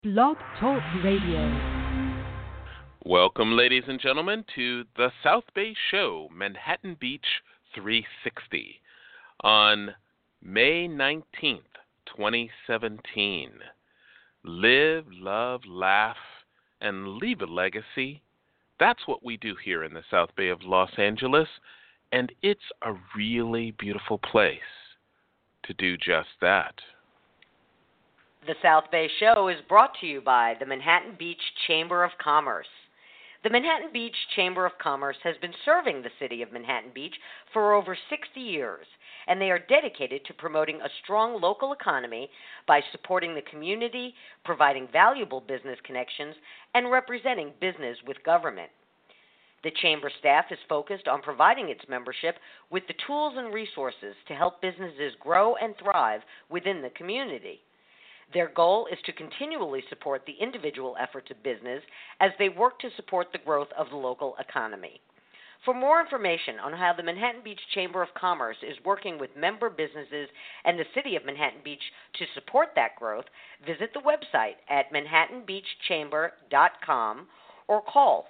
Blog Talk Radio. Welcome, ladies and gentlemen, to the South Bay Show, Manhattan Beach 360, on May 19th, 2017. Live, love, laugh, and leave a legacy. That's what we do here in the South Bay of Los Angeles, and it's a really beautiful place to do just that. The South Bay Show is brought to you by the Manhattan Beach Chamber of Commerce. The Manhattan Beach Chamber of Commerce has been serving the city of Manhattan Beach for over 60 years, and they are dedicated to promoting a strong local economy by supporting the community, providing valuable business connections, and representing business with government. The Chamber staff is focused on providing its membership with the tools and resources to help businesses grow and thrive within the community. Their goal is to continually support the individual efforts of business as they work to support the growth of the local economy. For more information on how the Manhattan Beach Chamber of Commerce is working with member businesses and the city of Manhattan Beach to support that growth, visit the website at manhattanbeachchamber.com or call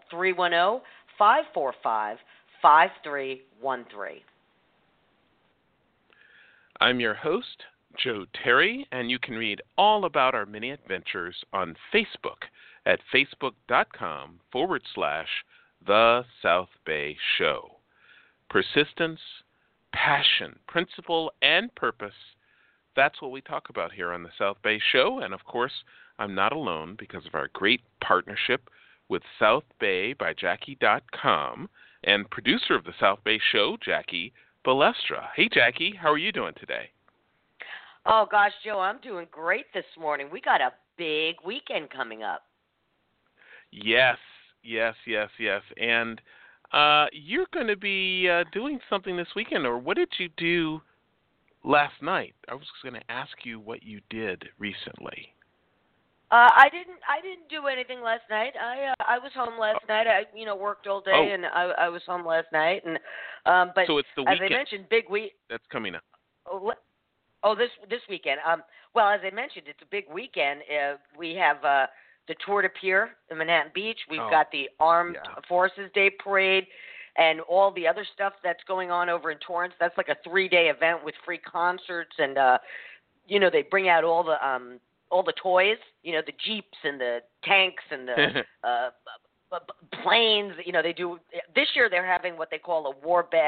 310-545-5313. I'm your host, Joe Terry, and you can read all about our many adventures on Facebook at facebook.com/The South Bay Show. Persistence, passion, principle, and purpose. That's what we talk about here on the South Bay Show. And of course, I'm not alone because of our great partnership with South Bay by Jackie.com and producer of the South Bay Show, Jackie Balestra. Hey, Jackie, how are you doing today? Oh, gosh, Joe, I'm doing great this morning. We got a big weekend coming up. Yes. And you're going to be doing something this weekend, or what did you do last night? I was going to ask you what you did recently. I didn't do anything last night. I was home last night. I worked all day, and I was home last night. And but so it's the weekend. As I mentioned, big week. That's coming up. This weekend. Well, as I mentioned, it's a big weekend. We have the Tour de Pier in Manhattan Beach. We've got the Armed Forces Day Parade and all the other stuff that's going on over in Torrance. That's like a 3-day event with free concerts, and they bring out all the toys. The Jeeps and the tanks and the planes. They do. This year they're having what they call a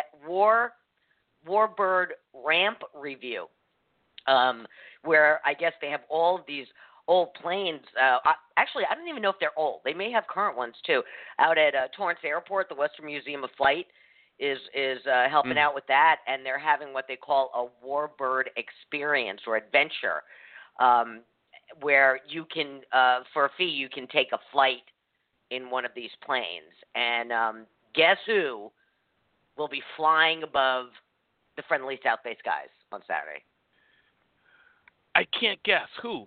Warbird ramp review. Where I guess they have all of these old planes. Actually, I don't even know if they're old. They may have current ones too. Out at Torrance Airport, the Western Museum of Flight is helping out with that, and they're having what they call a Warbird experience or adventure, where you can, for a fee, you can take a flight in one of these planes. And guess who will be flying above the friendly South Bay skies on Saturday? I can't guess. Who?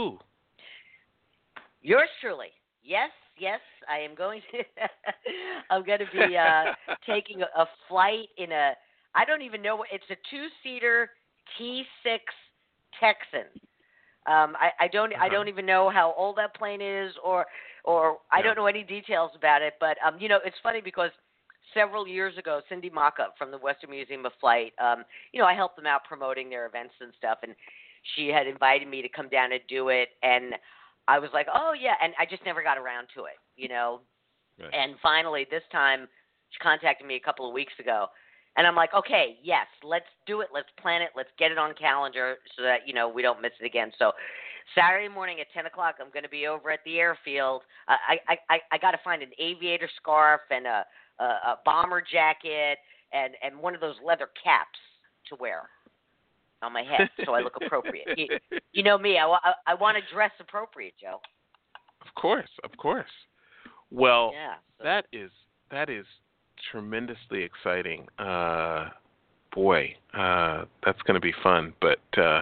Yours truly. Yes, I am going to. I'm going to be taking a flight in I don't even know. It's a 2-seater T6 Texan. I don't even know how old that plane is, or I don't know any details about it. But it's funny because several years ago, Cindy Mockup from the Western Museum of Flight, I helped them out promoting their events and stuff, and she had invited me to come down and do it, and I was like, oh, yeah, and I just never got around to it, Right. And finally, this time, she contacted me a couple of weeks ago, and I'm like, okay, yes, let's do it, let's plan it, let's get it on calendar so that, we don't miss it again. So Saturday morning at 10 o'clock, I'm going to be over at the airfield. I got to find an aviator scarf and a bomber jacket and one of those leather caps to wear on my head so I look appropriate. You know me, I want to dress appropriate, Joe. Of course. Well, yeah, so. that is tremendously exciting. Boy, that's going to be fun, but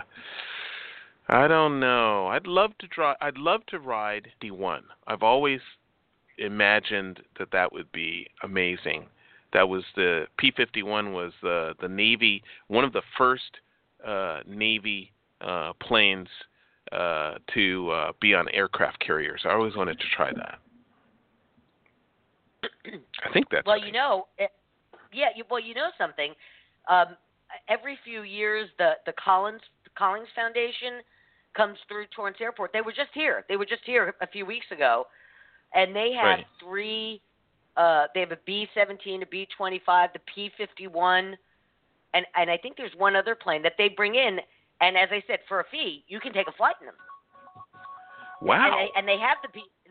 I don't know. I'd love to ride D1. I've always imagined that would be amazing. That was the P-51 was the Navy, one of the first Navy planes to be on aircraft carriers. I always wanted to try that. I think that's well, right. you know something. Every few years, the Collins Foundation comes through Torrance Airport. They were just here. A few weeks ago, and they have Right. three. They have a B-17, a B-25, the P-51, and I think there's one other plane that they bring in. And as I said, for a fee, you can take a flight in them. Wow. And they have the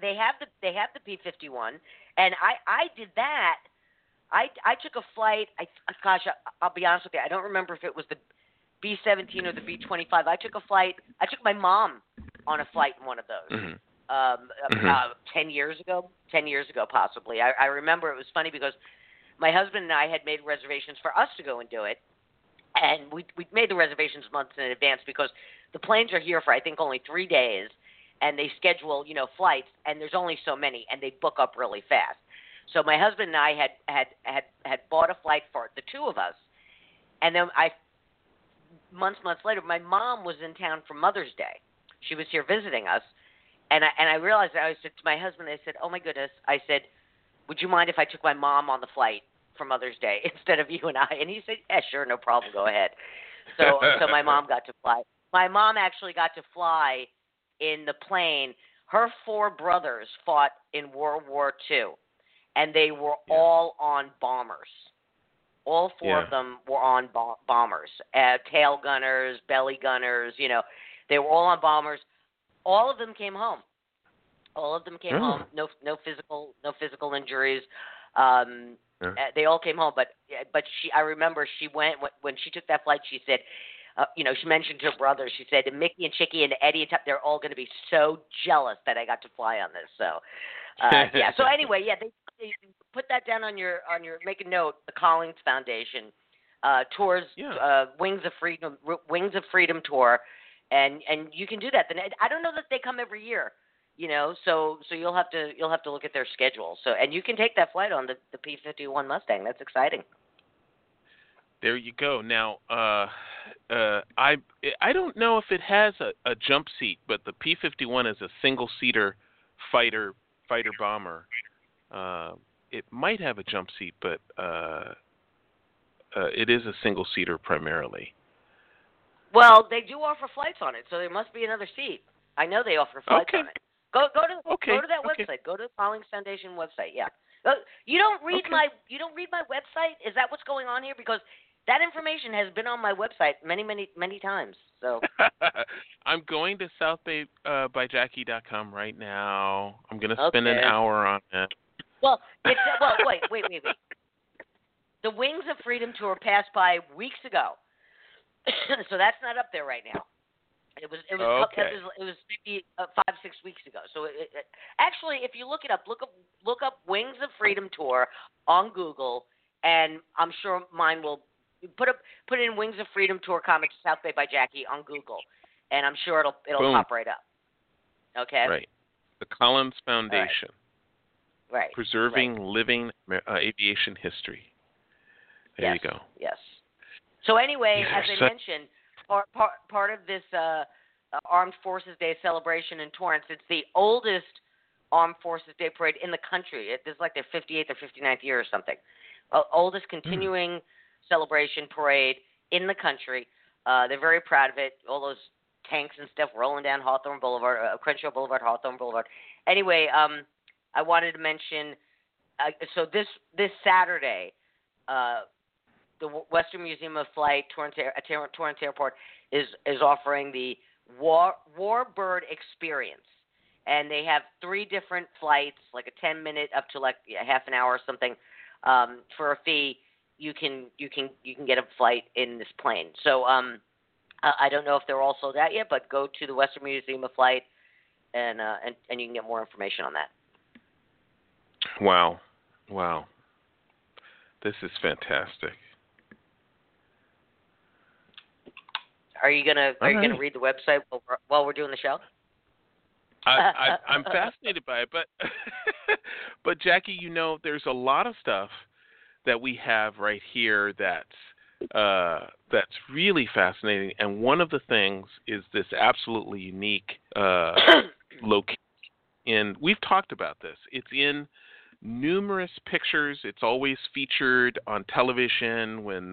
P-51, and I did that. I took a flight. I'll be honest with you. I don't remember if it was the B-17 or the B-25. I took a flight. I took my mom on a flight in one of those. Mm-hmm. About 10 years ago possibly. I remember it was funny because my husband and I had made reservations for us to go and do it, and we made the reservations months in advance because the planes are here for I think only 3 days, and they schedule flights, and there's only so many, and they book up really fast. So my husband and I had bought a flight for the two of us, and then months later, my mom was in town for Mother's Day. She was here visiting us. And I realized that. I said to my husband, I said, "Oh my goodness!" I said, "Would you mind if I took my mom on the flight for Mother's Day instead of you and I?" And he said, "Yeah, sure, no problem. Go ahead." So my mom got to fly. My mom actually got to fly in the plane. Her 4 brothers fought in World War II, and they were all on bombers. All 4 of them were on bombers, tail gunners, belly gunners. They were all on bombers. All of them came home. Home. No physical injuries. They all came home. But I remember she went when she took that flight. She said, she mentioned her brothers. She said, Mickey and Chicky and Eddie and they're all going to be so jealous that I got to fly on this. So, yeah. So anyway, they put that down on your make a note. The Collins Foundation tours, Wings of Freedom tour. And you can do that. Then I don't know that they come every year, So you'll have to look at their schedule. So and you can take that flight on the P-51 Mustang. That's exciting. There you go. Now, I don't know if it has a jump seat, but the P-51 is a single-seater fighter bomber. It might have a jump seat, but it is a single-seater primarily. Well, they do offer flights on it, so there must be another seat. I know they offer flights on it. Go to that website. Go to the Collins Foundation website. Yeah. You don't read my website? Is that what's going on here? Because that information has been on my website many times. So I'm going to southbaybyjackie.com right now. I'm going to spend an hour on it. Well, wait. The Wings of Freedom tour passed by weeks ago. So that's not up there right now. It was maybe 5-6 weeks ago. So actually, if you look it up, look up Wings of Freedom tour on Google, and I'm sure mine will put in Wings of Freedom tour comics South Bay by Jackie on Google, and I'm sure it'll pop right up. Okay. Right. The Collins Foundation. Right. Preserving living aviation history. There you go. Yes. So anyway, as I mentioned, part of this Armed Forces Day celebration in Torrance, it's the oldest Armed Forces Day parade in the country. This is like their 58th or 59th year or something. Oldest continuing celebration parade in the country. They're very proud of it. All those tanks and stuff rolling down Hawthorne Boulevard, Crenshaw Boulevard, Hawthorne Boulevard. Anyway, I wanted to mention, so this Saturday, the Western Museum of Flight, Torrance Airport, is offering the Warbird Experience. And they have 3 different flights, like a 10-minute up to like half an hour or something. For a fee, you can get a flight in this plane. So I don't know if they're all sold out yet, but go to the Western Museum of Flight and you can get more information on that. Wow. This is fantastic. Are you gonna read the website while we're doing the show? I'm fascinated by it, but Jackie, there's a lot of stuff that we have right here that's that's really fascinating. And one of the things is this absolutely unique location. We've talked about this. It's in numerous pictures. It's always featured on television when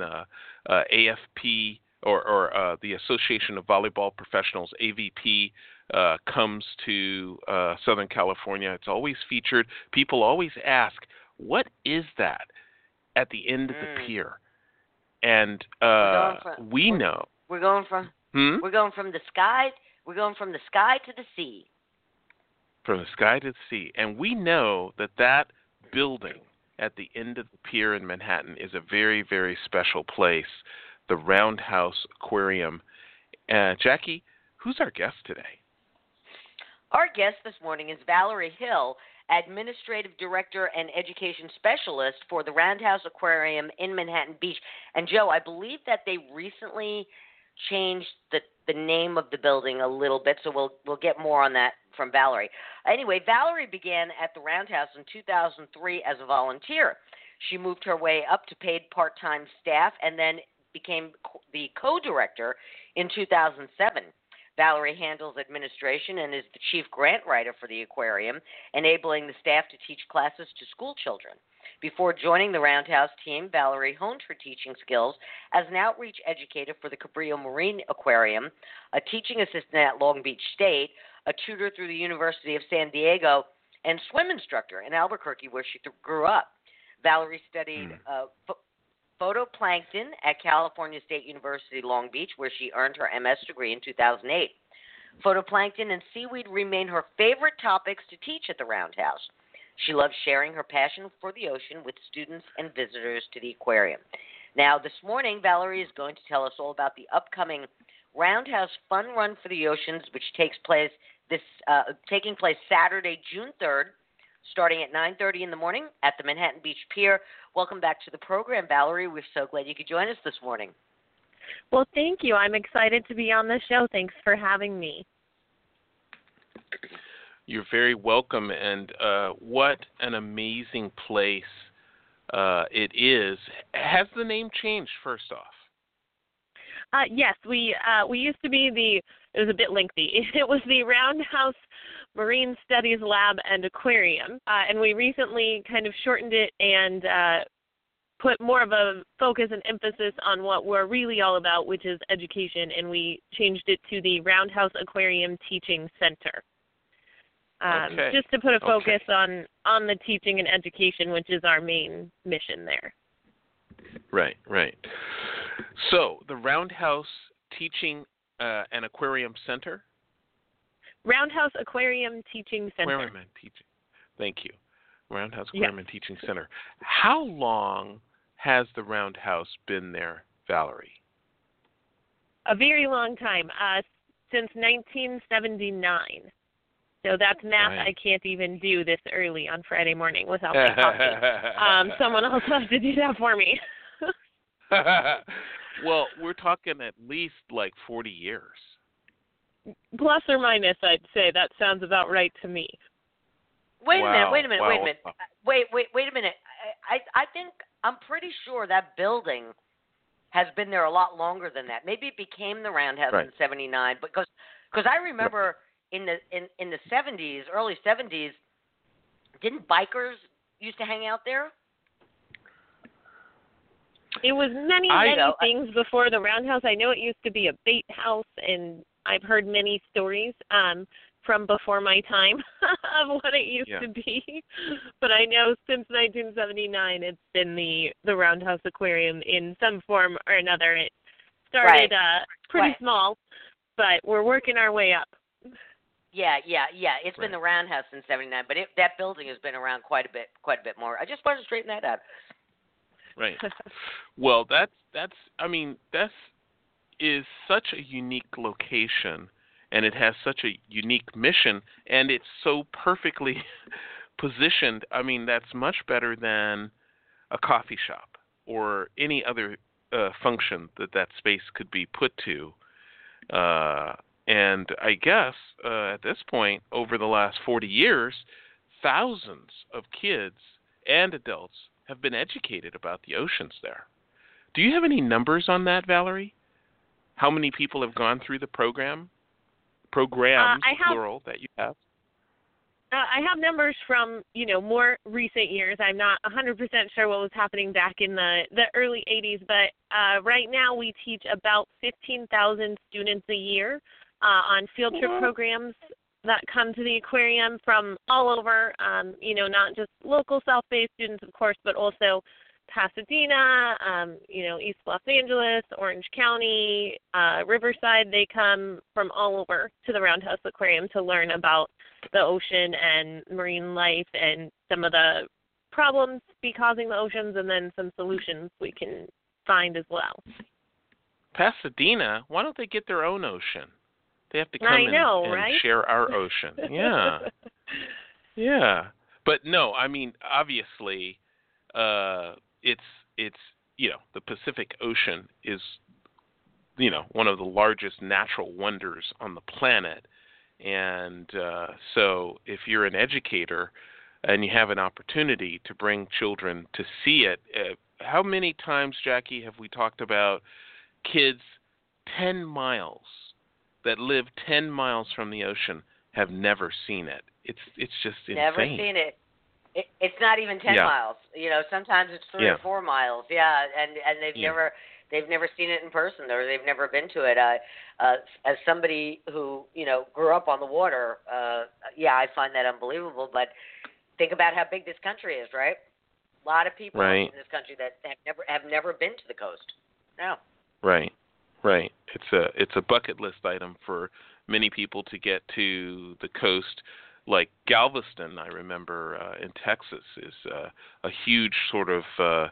AFP or the Association of Volleyball Professionals, AVP, comes to Southern California. It's always featured. People always ask, what is that at the end of the pier? And we know. We're going from the sky. We're going from the sky to the sea. From the sky to the sea. And we know that building at the end of the pier in Manhattan is a very, very special place, the Roundhouse Aquarium. Jackie, who's our guest today? Our guest this morning is Valerie Hill, Administrative Director and Education Specialist for the Roundhouse Aquarium in Manhattan Beach. And Joe, I believe that they recently changed the name of the building a little bit, so we'll get more on that from Valerie. Anyway, Valerie began at the Roundhouse in 2003 as a volunteer. She moved her way up to paid part-time staff and then became the co-director in 2007. Valerie handles administration and is the chief grant writer for the aquarium, enabling the staff to teach classes to school children. Before joining the Roundhouse team, Valerie honed her teaching skills as an outreach educator for the Cabrillo Marine Aquarium, a teaching assistant at Long Beach State, a tutor through the University of San Diego, and swim instructor in Albuquerque, where she grew up. Valerie studied photoplankton at California State University, Long Beach, where she earned her MS degree in 2008. Photoplankton and seaweed remain her favorite topics to teach at the Roundhouse. She loves sharing her passion for the ocean with students and visitors to the aquarium. Now, this morning, Valerie is going to tell us all about the upcoming Roundhouse Fun Run for the Oceans, which taking place Saturday, June 3rd, starting at 9:30 in the morning at the Manhattan Beach Pier. Welcome back to the program, Valerie. We're so glad you could join us this morning. Well, thank you. I'm excited to be on the show. Thanks for having me. You're very welcome, and what an amazing place it is. Has the name changed, first off? Yes, we used to be it was a bit lengthy. It was the Roundhouse Marine Studies Lab and Aquarium, and we recently kind of shortened it and put more of a focus and emphasis on what we're really all about, which is education, and we changed it to the Roundhouse Aquarium Teaching Center. Just to put a focus on the teaching and education, which is our main mission there. Right. So, the Roundhouse Teaching and Aquarium Center? Roundhouse Aquarium Teaching Center. Aquarium and Teaching. Thank you. Roundhouse Aquarium and Teaching Center. How long has the Roundhouse been there, Valerie? A very long time, since 1979. So that's math I can't even do this early on Friday morning without my coffee. Someone else has to do that for me. Well, we're talking at least like 40 years. Plus or minus, I'd say. That sounds about right to me. Wait a minute. Wait a minute. I think, I'm pretty sure that building has been there a lot longer than that. Maybe it became the Roundhouse in 79, because I remember in the 70s, early 70s, didn't bikers used to hang out there? It was many things before the Roundhouse. I know it used to be a bait house, and I've heard many stories from before my time of what it used to be. But I know since 1979, it's been the Roundhouse Aquarium in some form or another. It started pretty small, but we're working our way up. Yeah. It's been the Roundhouse since 79, but that building has been around quite a bit more. I just wanted to straighten that out. Right. Well, that is such a unique location, and it has such a unique mission, and it's so perfectly positioned. I mean, that's much better than a coffee shop or any other function that space could be put to. And I guess at this point, over the last 40 years, thousands of kids and adults have been educated about the oceans there. Do you have any numbers on that, Valerie? How many people have gone through the programs, plural, that you have? I have numbers from, more recent years. I'm not 100% sure what was happening back in the early 80s, but right now we teach about 15,000 students a year on field trip programs that come to the aquarium from all over, not just local South Bay students, of course, but also Pasadena, East Los Angeles, Orange County, Riverside. They come from all over to the Roundhouse Aquarium to learn about the ocean and marine life and some of the problems be causing the oceans, and then some solutions we can find as well. Pasadena, why don't they get their own ocean? They have to come and right? share our ocean. Yeah. Yeah. But no, I mean, obviously, it's the Pacific Ocean is, one of the largest natural wonders on the planet. And so if you're an educator and you have an opportunity to bring children to see it, how many times, Jackie, have we talked about kids 10 miles that live 10 miles from the ocean have never seen it? It's just insane. Never seen it. It's not even 10 miles. Sometimes it's 3 or 4 miles. Yeah, and they've never seen it in person, or they've never been to it. As somebody who grew up on the water, I find that unbelievable. But think about how big this country is, right? A lot of people in this country that have never been to the coast. No. Right. It's a bucket list item for many people to get to the coast. Like Galveston, I remember in Texas, is a huge sort of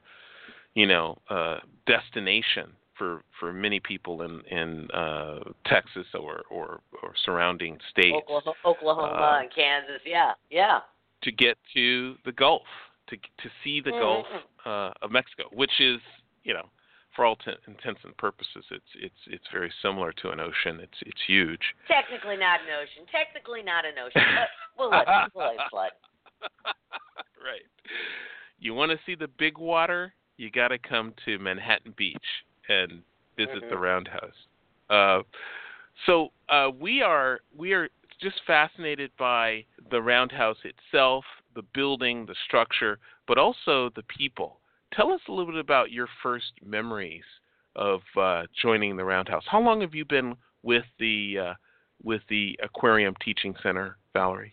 destination for many people in Texas or surrounding states. Oklahoma and Kansas, yeah. To get to the Gulf, to see the Gulf of Mexico, which is, for all intents and purposes, it's very similar to an ocean. It's huge. Technically not an ocean. But we'll let it slide. Right. You want to see the big water? You got to come to Manhattan Beach and visit the Roundhouse. So we are just fascinated by the Roundhouse itself, the building, the structure, but also the people. Tell us a little bit about your first memories of joining the Roundhouse. How long have you been with the Aquarium Teaching Center, Valerie?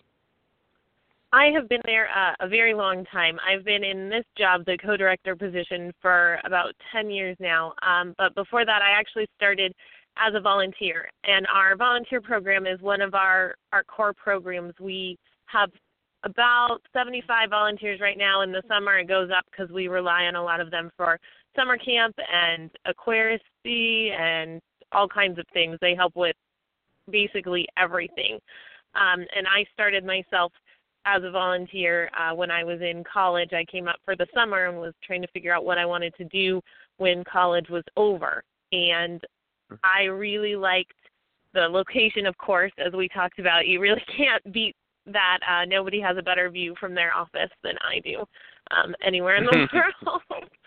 I have been there a very long time. I've been in this job, the co-director position, for about 10 years now. But before that, I actually started as a volunteer. And our volunteer program is one of our core programs. We have about 75 volunteers right now. In the summer, it goes up because we rely on a lot of them for summer camp and aquariusy and all kinds of things. They help with basically everything. And I started myself as a volunteer when I was in college. I came up for the summer and was trying to figure out what I wanted to do when college was over. And I really liked the location, of course, as we talked about. You really can't beat that. Nobody has a better view from their office than I do anywhere in the world.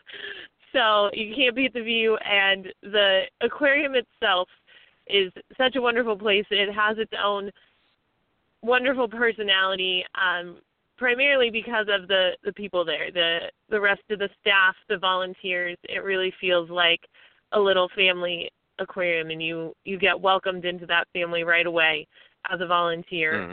So you can't beat the view. And the aquarium itself is such a wonderful place. It has its own wonderful personality, primarily because of the people there, the rest of the staff, the volunteers. It really feels like a little family aquarium, and you get welcomed into that family right away as a volunteer.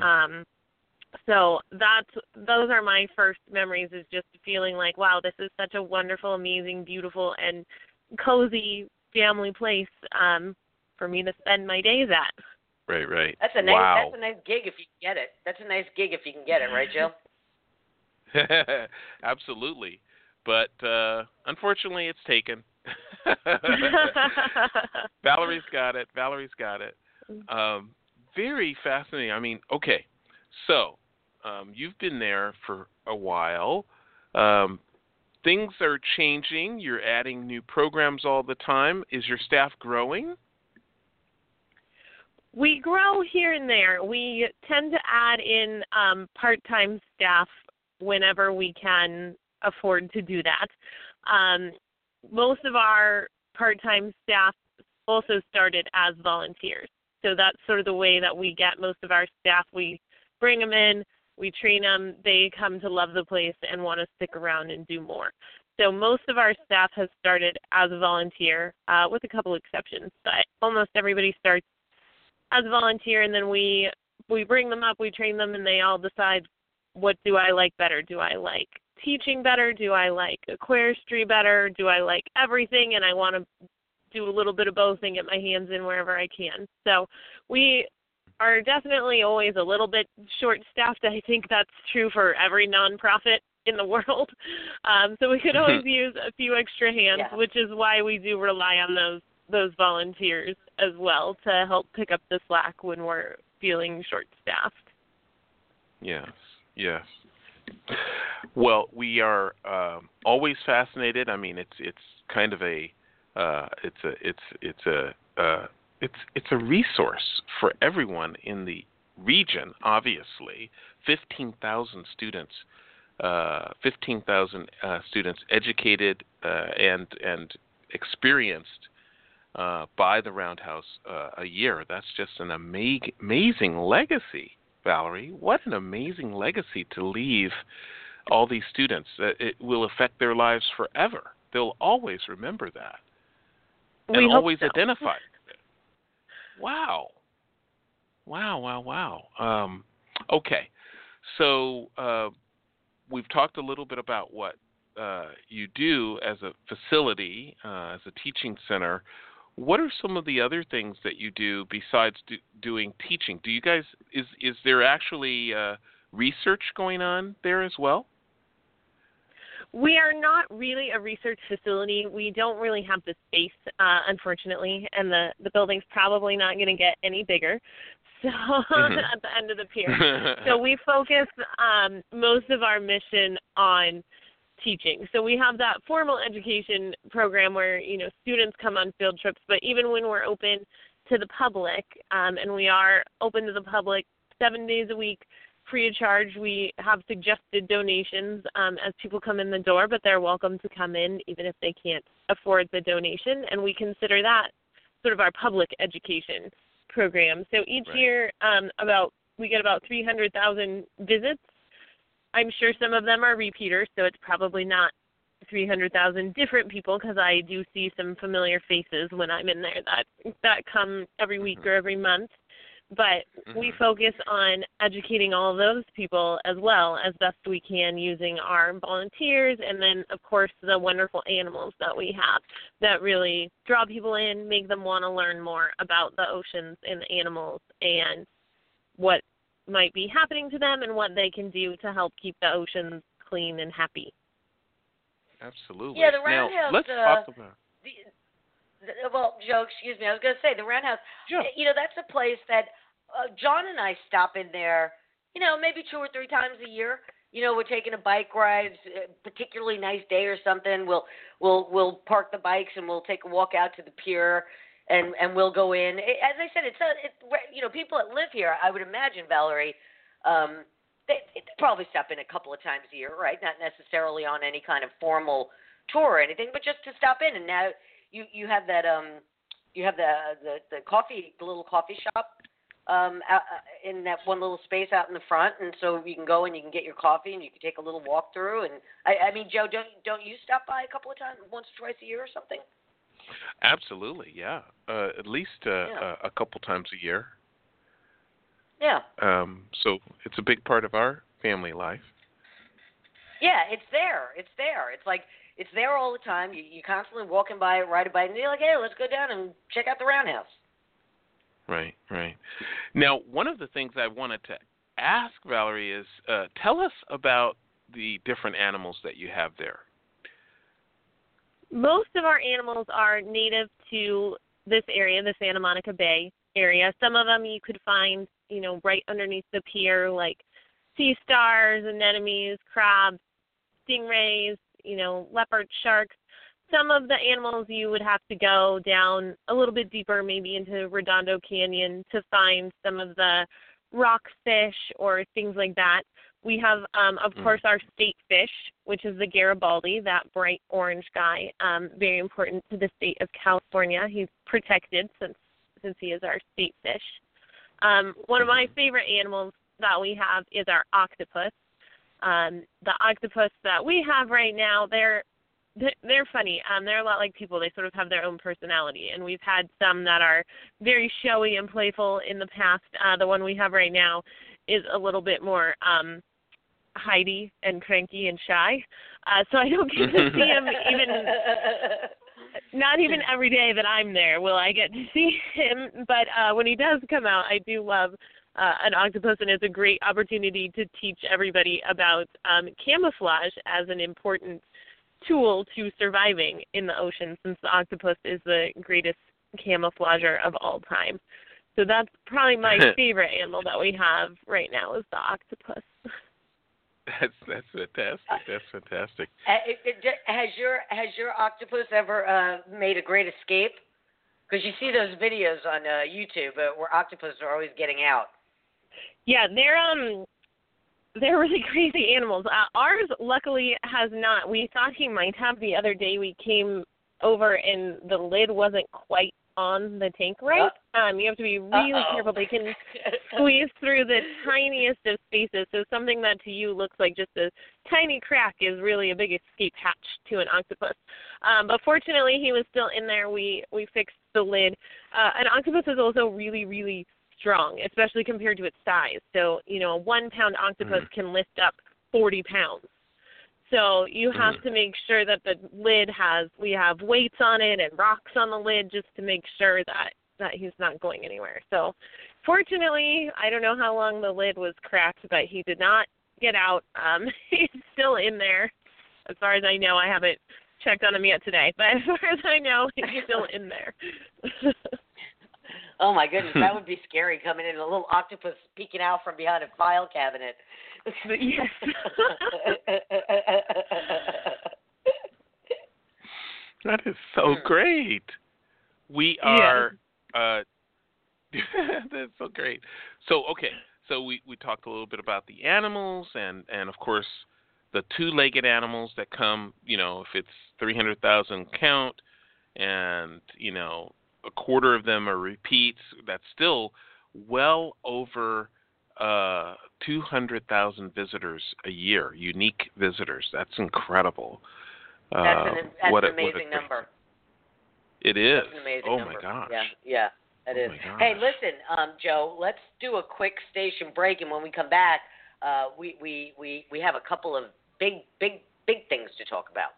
So those are my first memories, is just feeling like, wow, this is such a wonderful, amazing, beautiful, and cozy family place for me to spend my days at. Right. That's a nice gig if you can get it. That's a nice gig if you can get it, right, Jill? Absolutely. But unfortunately, it's taken. Valerie's got it. Very fascinating. I mean, okay. So you've been there for a while. Things are changing. You're adding new programs all the time. Is your staff growing? We grow here and there. We tend to add in part-time staff whenever we can afford to do that. most of our part-time staff also started as volunteers. So that's sort of the way that we get most of our staff. We bring them in, we train them, they come to love the place and want to stick around and do more. So most of our staff has started as a volunteer, with a couple exceptions, but almost everybody starts as a volunteer, and then we bring them up, we train them, and they all decide, what do I like better? Do I like teaching better? Do I like aquaristry better? Do I like everything? And I want to do a little bit of both and get my hands in wherever I can. So we are definitely always a little bit short-staffed. I think that's true for every nonprofit in the world. So we could always use a few extra hands, which is why we do rely on those volunteers as well to help pick up the slack when we're feeling short-staffed. Yes, yes. Well, we are always fascinated. I mean, it's kind of it's a resource for everyone in the region. Obviously, 15,000 students, educated and experienced by the Roundhouse a year. That's just an amazing legacy, Valerie. What an amazing legacy to leave all these students. It will affect their lives forever. They'll always remember that. And always identify it. Wow. Okay. So we've talked a little bit about what you do as a facility, as a teaching center. What are some of the other things that you do besides doing teaching? Do you guys, is there actually research going on there as well? We are not really a research facility. We don't really have the space, unfortunately, and the building's probably not going to get any bigger. So at the end of the pier. So we focus most of our mission on teaching. So we have that formal education program where, students come on field trips, but even when we're open to the public, and we are open to the public 7 days a week, free of charge, we have suggested donations as people come in the door, but they're welcome to come in even if they can't afford the donation, and we consider that sort of our public education program. So each year we get about 300,000 visits. I'm sure some of them are repeaters, so it's probably not 300,000 different people, because I do see some familiar faces when I'm in there that come every week or every month. But we focus on educating all of those people as well as best we can using our volunteers and then, of course, the wonderful animals that we have that really draw people in, make them want to learn more about the oceans and the animals and what might be happening to them and what they can do to help keep the oceans clean and happy. Absolutely. Yeah, the Roundhouse. Let's talk about. Joe, excuse me. I was going to say the Roundhouse. Sure. That's a place that John and I stop in there. Maybe 2 or 3 times a year. We're taking a bike ride, a particularly nice day or something. We'll park the bikes and we'll take a walk out to the pier, and we'll go in. As I said, it's people that live here. I would imagine, Valerie, they probably stop in a couple of times a year, right? Not necessarily on any kind of formal tour or anything, but just to stop in. And now you have that you have the coffee, the little coffee shop out in that one little space out in the front, and so you can go and you can get your coffee and you can take a little walk through. And I mean, Joe, don't you stop by a couple of times, once or twice a year or something? Absolutely, yeah. At least a couple times a year. Yeah. So it's a big part of our family life. Yeah, it's there. It's there. It's like it's there all the time. You're constantly walking by it, riding by it, and you're like, hey, let's go down and check out the Roundhouse. Right. Now, one of the things I wanted to ask, Valerie, is tell us about the different animals that you have there. Most of our animals are native to this area, the Santa Monica Bay area. Some of them you could find, right underneath the pier, like sea stars, anemones, crabs, stingrays, leopard, sharks. Some of the animals you would have to go down a little bit deeper, maybe into Redondo Canyon, to find some of the rockfish or things like that. We have, of course, our state fish, which is the Garibaldi, that bright orange guy, very important to the state of California. He's protected since he is our state fish. One of my favorite animals that we have is our octopus. The octopus that we have right now, they're funny. They're a lot like people. They sort of have their own personality, and we've had some that are very showy and playful in the past. The one we have right now is a little bit more hidey and cranky and shy. So I don't get to see him not even every day that I'm there will I get to see him. But when he does come out, I do love an octopus, and it's a great opportunity to teach everybody about camouflage as an important tool to surviving in the ocean, since the octopus is the greatest camouflager of all time. So that's probably my favorite animal that we have right now is the octopus. That's fantastic. That's fantastic. Has your octopus ever made a great escape? Because you see those videos on YouTube where octopus are always getting out. Yeah, they're really crazy animals. Ours, luckily, has not. We thought he might have the other day. We came over and the lid wasn't quite on the tank right. You have to be really careful. They can squeeze through the tiniest of spaces. So something that to you looks like just a tiny crack is really a big escape hatch to an octopus. But fortunately, he was still in there. We fixed the lid. An octopus is also really, really strong, especially compared to its size. So, a 1 pound octopus can lift up 40 pounds. So you have to make sure that the lid we have weights on it and rocks on the lid just to make sure that he's not going anywhere. So fortunately, I don't know how long the lid was cracked, but he did not get out. He's still in there. As far as I know, I haven't checked on him yet today, but as far as I know, he's still in there. Oh, my goodness, that would be scary, coming in, a little octopus peeking out from behind a file cabinet. Yes. That is so great. We are, that's so great. So, okay, so we talked a little bit about the animals and of course, the two-legged animals that come, if it's 300,000 count and, a quarter of them are repeats, that's still well over 200,000 visitors a year, unique visitors. That's incredible. That's an amazing number. It is. That's an amazing oh, number. my gosh. Yeah, it is. Hey, listen, Joe, let's do a quick station break, and when we come back, we have a couple of big things to talk about.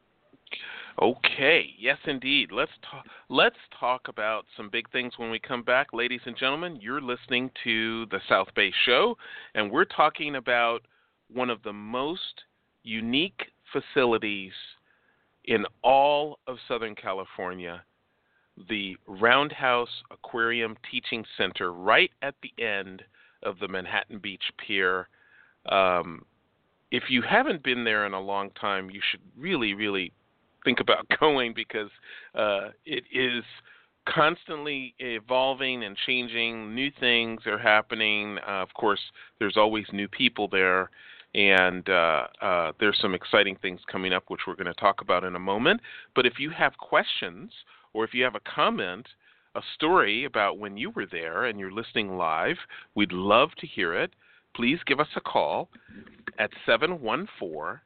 Okay, yes, indeed. Let's talk about some big things when we come back. Ladies and gentlemen, you're listening to the South Bay Show, and we're talking about one of the most unique facilities in all of Southern California, the Roundhouse Aquarium Teaching Center, right at the end of the Manhattan Beach Pier. If you haven't been there in a long time, you should really, really think about going, because it is constantly evolving and changing. New things are happening. Of course, there's always new people there, and there's some exciting things coming up, which we're going to talk about in a moment. But if you have questions, or if you have a comment, a story about when you were there and you're listening live, we'd love to hear it. Please give us a call at 714-242-5288,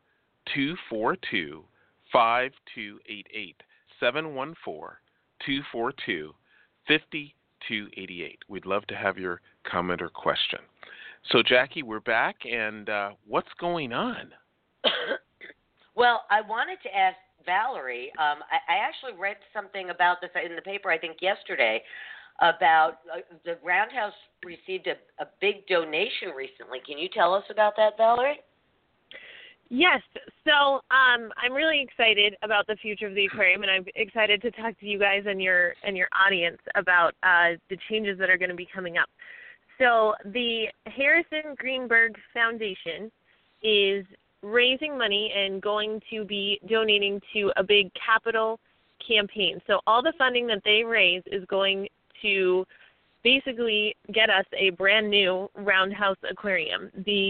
714-242-5288. We'd love to have your comment or question. So, Jackie, we're back, and what's going on? Well, I wanted to ask Valerie. I actually read something about this in the paper, I think yesterday, about the Roundhouse received a big donation recently. Can you tell us about that, Valerie? Yes. So I'm really excited about the future of the aquarium, and I'm excited to talk to you guys and your audience about the changes that are going to be coming up. So the Harrison Greenberg Foundation is raising money and going to be donating to a big capital campaign. So all the funding that they raise is going to basically get us a brand new Roundhouse Aquarium. The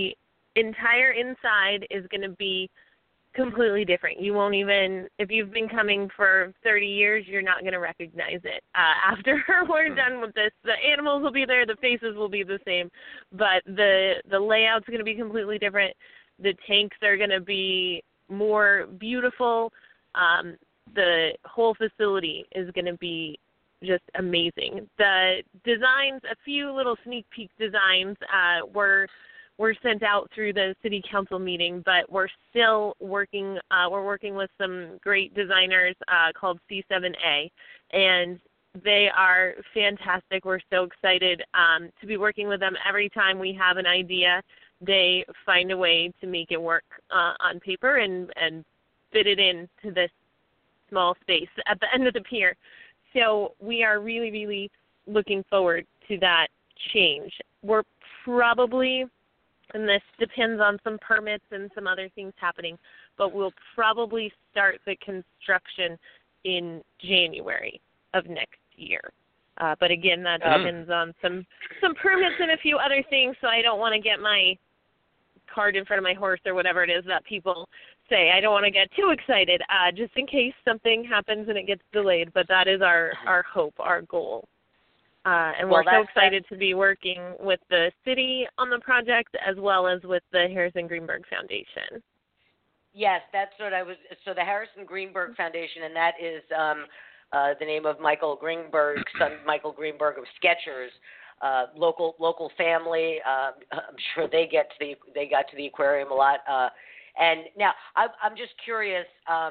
entire inside is going to be completely different. You won't even, if you've been coming for 30 years, you're not going to recognize it. After we're done with this, the animals will be there, the faces will be the same, but the layout's going to be completely different. The tanks are going to be more beautiful. The whole facility is going to be just amazing. The designs, a few little sneak peek designs were sent out through the city council meeting, but we're still working. We're working with some great designers called C7A, and they are fantastic. We're so excited to be working with them. Every time we have an idea, they find a way to make it work on paper and fit it into this small space at the end of the pier. So we are really, really looking forward to that change. We're probably, and this depends on some permits and some other things happening, but we'll probably start the construction in January of next year. But again, that depends on some permits and a few other things, so I don't want to get my cart in front of my horse or whatever it is that people say. I don't want to get too excited, just in case something happens and it gets delayed, but that is our hope, our goal. And we're so excited to be working with the city on the project as well as with the Harrison Greenberg Foundation. Yes, that's what I was. So the Harrison Greenberg Foundation, and that is the name of Michael Greenberg's son, Michael Greenberg of Skechers. Local family. I'm sure they got to the aquarium a lot. And now I'm just curious.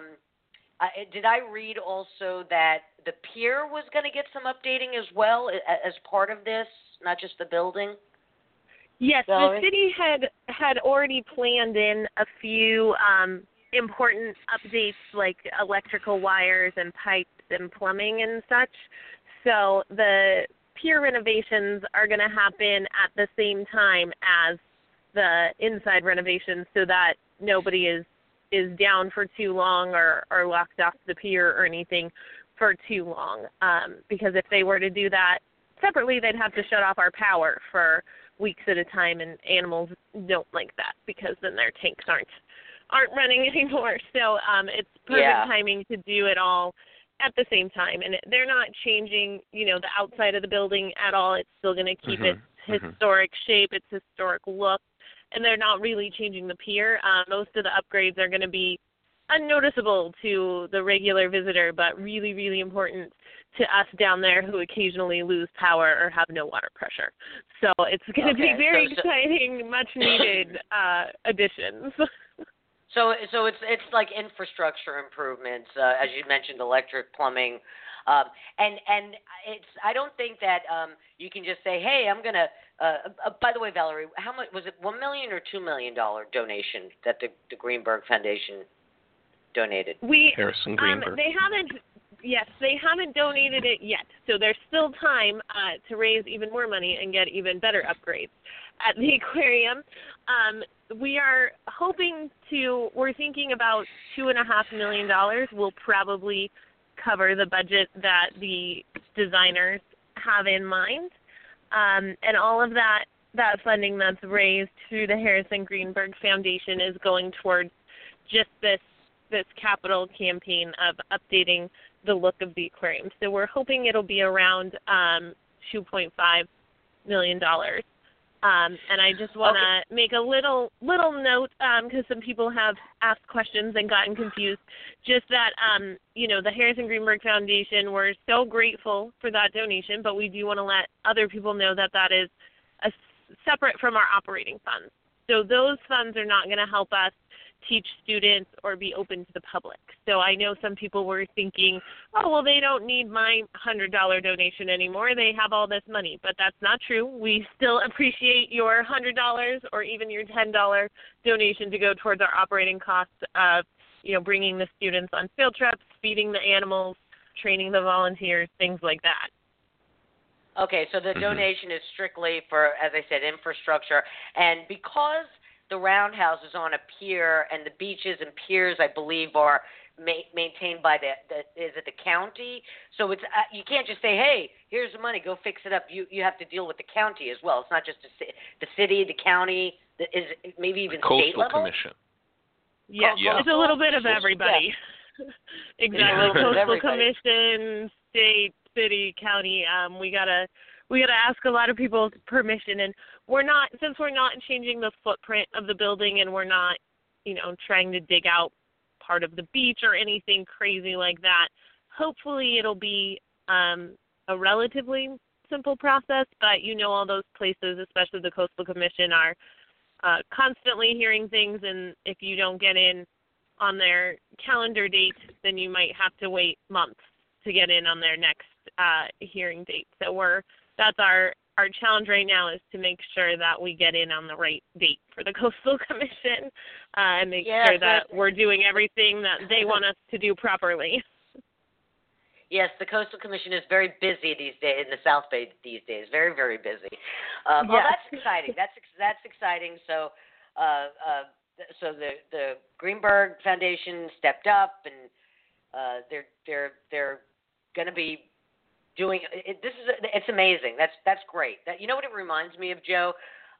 Did I read also that the pier was going to get some updating as well as part of this, not just the building? Yes, the city had already planned in a few important updates like electrical wires and pipes and plumbing and such. So the pier renovations are going to happen at the same time as the inside renovations so that nobody is down for too long or locked off the pier or anything for too long. Because if they were to do that separately, they'd have to shut off our power for weeks at a time, and animals don't like that because then their tanks aren't running anymore. So it's perfect timing to do it all at the same time. And they're not changing, the outside of the building at all. It's still going to keep its historic shape, its historic look. And they're not really changing the pier. Most of the upgrades are going to be unnoticeable to the regular visitor, but really, really important to us down there who occasionally lose power or have no water pressure. So it's going to be very exciting, much-needed additions. So it's like infrastructure improvements, as you mentioned, electric, plumbing, and it's. I don't think that you can just say, hey, I'm gonna. By the way, Valerie, how much was it? $1 million or $2 million donation that the Greenberg Foundation donated? Harrison Greenberg. They haven't donated it yet, so there's still time to raise even more money and get even better upgrades at the aquarium. We're thinking about $2.5 million will probably cover the budget that the designers have in mind. And all of that funding that's raised through the Harrison Greenberg Foundation is going towards just this capital campaign of updating the look of the aquarium. So we're hoping it'll be around $2.5 million. And I just want to make a little note, because some people have asked questions and gotten confused, just that, the Harrison Greenberg Foundation, we're so grateful for that donation, but we do want to let other people know that is separate from our operating funds. So those funds are not going to help us teach students or be open to the public. So I know some people were thinking, oh, well, they don't need my $100 donation anymore. They have all this money. But that's not true. We still appreciate your $100 or even your $10 donation to go towards our operating costs of, bringing the students on field trips, feeding the animals, training the volunteers, things like that. Okay, so the donation is strictly for, as I said, infrastructure. And because the Roundhouse is on a pier, and the beaches and piers, I believe, are maintained by the county. So it's you can't just say, hey, here's the money, go fix it up. You have to deal with the county as well. It's not just the city, the county, Is it maybe even the Coastal state level? Commission. Yeah, Yeah. it's a little bit of everybody. Exactly. Yeah, a little bit of Coastal everybody. Commission, state, city, county. We gotta ask a lot of people's permission, and since we're not changing the footprint of the building, and we're not, trying to dig out part of the beach or anything crazy like that. Hopefully, it'll be a relatively simple process. But all those places, especially the Coastal Commission, are constantly hearing things, and if you don't get in on their calendar date, then you might have to wait months to get in on their next hearing date. So that's our challenge right now, is to make sure that we get in on the right date for the Coastal Commission and make sure that we're doing everything that they want us to do properly. Yes, the Coastal Commission is very busy these days in the South Bay these days. Very, very busy. Well, that's exciting. That's exciting. So, so the Greenberg Foundation stepped up, and they're going to be doing it. It's amazing. That's great. You know what it reminds me of, Joe?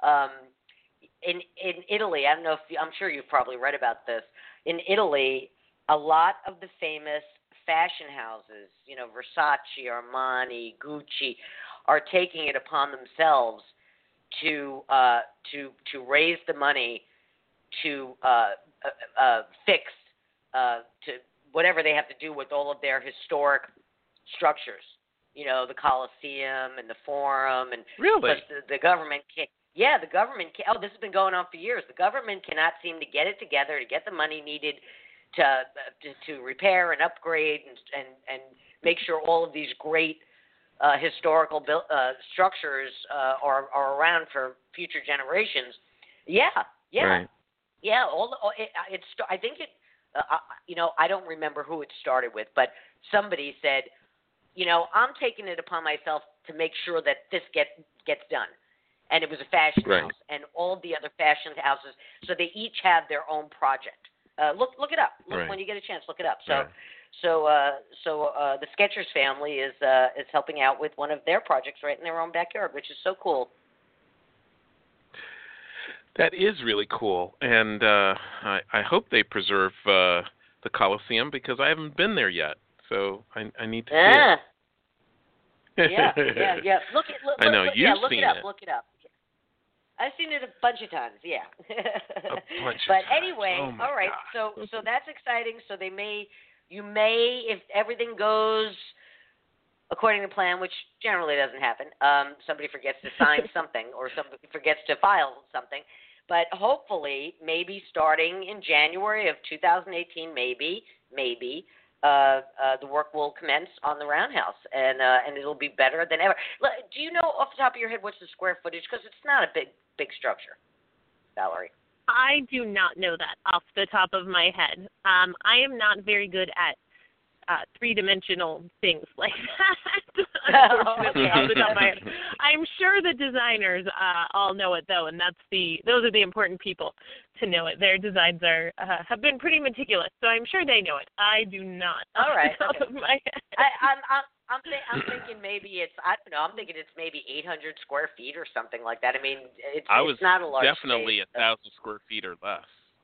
In Italy, I don't know if I'm sure you've probably read about this. In Italy, a lot of the famous fashion houses, Versace, Armani, Gucci, are taking it upon themselves to raise the money to fix to whatever they have to do with all of their historic structures. The Coliseum and the Forum, and really the government can't. Yeah, the government can't. Oh, this has been going on for years. The government cannot seem to get it together to get the money needed to repair and upgrade and make sure all of these great historical structures are around for future generations. Yeah. Right. Yeah. I think it. I don't remember who it started with, but somebody said, I'm taking it upon myself to make sure that this gets done. And it was a fashion house, and all of the other fashion houses. So they each have their own project. Look it up. When you get a chance, look it up. So the Skechers family is helping out with one of their projects right in their own backyard, which is so cool. That is really cool, and I hope they preserve the Coliseum, because I haven't been there yet, so I need to see it. Yeah. Look You've seen it. Look it up. I've seen it a bunch of times. Yeah. A bunch of but times. anyway, oh all right. gosh. So that's exciting. So you may, if everything goes according to plan, which generally doesn't happen, somebody forgets to sign something, or somebody forgets to file something. But hopefully, maybe starting in January of 2018, maybe, the work will commence on the Roundhouse, and it'll be better than ever. Do you know off the top of your head what's the square footage? Because it's not a big structure, Valerie. I do not know that off the top of my head. I am not very good at three-dimensional things like that, unfortunately, off the top of my head. I'm sure the designers all know it, though, and those are the important people to know it. Their designs have been pretty meticulous, so I'm sure they know it. I do not. All right. Off the top of my head. I'm thinking maybe it's, I don't know, I'm thinking it's maybe 800 square feet or something like that. I mean, it's not a large definitely space, 1,000 square feet or less.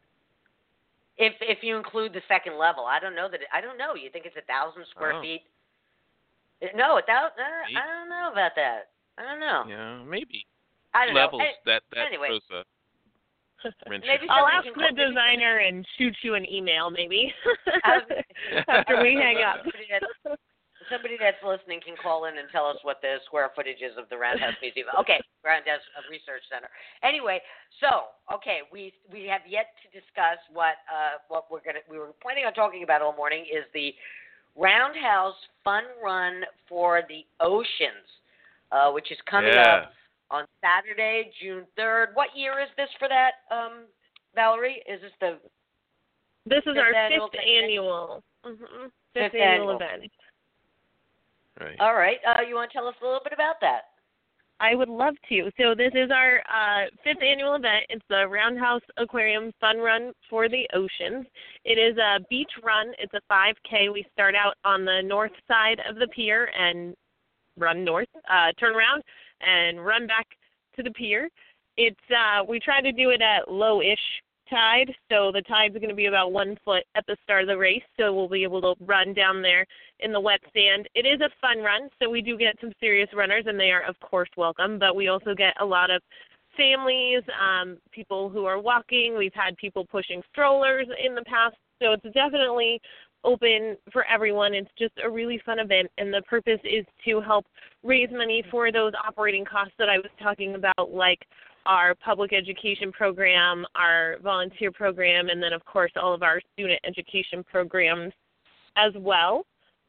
If you include the second level, I don't know. You think it's 1,000 square feet? No, I don't know about that. I don't know. Yeah, maybe. I don't levels know. that anyway. throws a wrench. Maybe I'll ask the designer and shoot you an email, maybe, after we hang up. Somebody that's listening can call in and tell us what the square footage is of the Roundhouse Museum. Okay, Roundhouse Research Center. Anyway, we have yet to discuss what we were planning on talking about all morning is the Roundhouse Fun Run for the Oceans, which is coming up on Saturday, June 3rd. What year is this for that, Valerie? Is this the? This is our fifth annual. Mm-hmm. Fifth annual event. Right. All right. You want to tell us a little bit about that? I would love to. So this is our fifth annual event. It's the Roundhouse Aquarium Fun Run for the Oceans. It is a beach run. It's a 5K. We start out on the north side of the pier and run north, turn around, and run back to the pier. It's we try to do it at low-ish tide, so the tide's going to be about 1 foot at the start of the race, so we'll be able to run down there in the wet sand. It is a fun run, so we do get some serious runners, and they are, of course, welcome, but we also get a lot of families, people who are walking. We've had people pushing strollers in the past, so it's definitely open for everyone. It's just a really fun event, and the purpose is to help raise money for those operating costs that I was talking about, like our public education program, our volunteer program, and then, of course, all of our student education programs as well.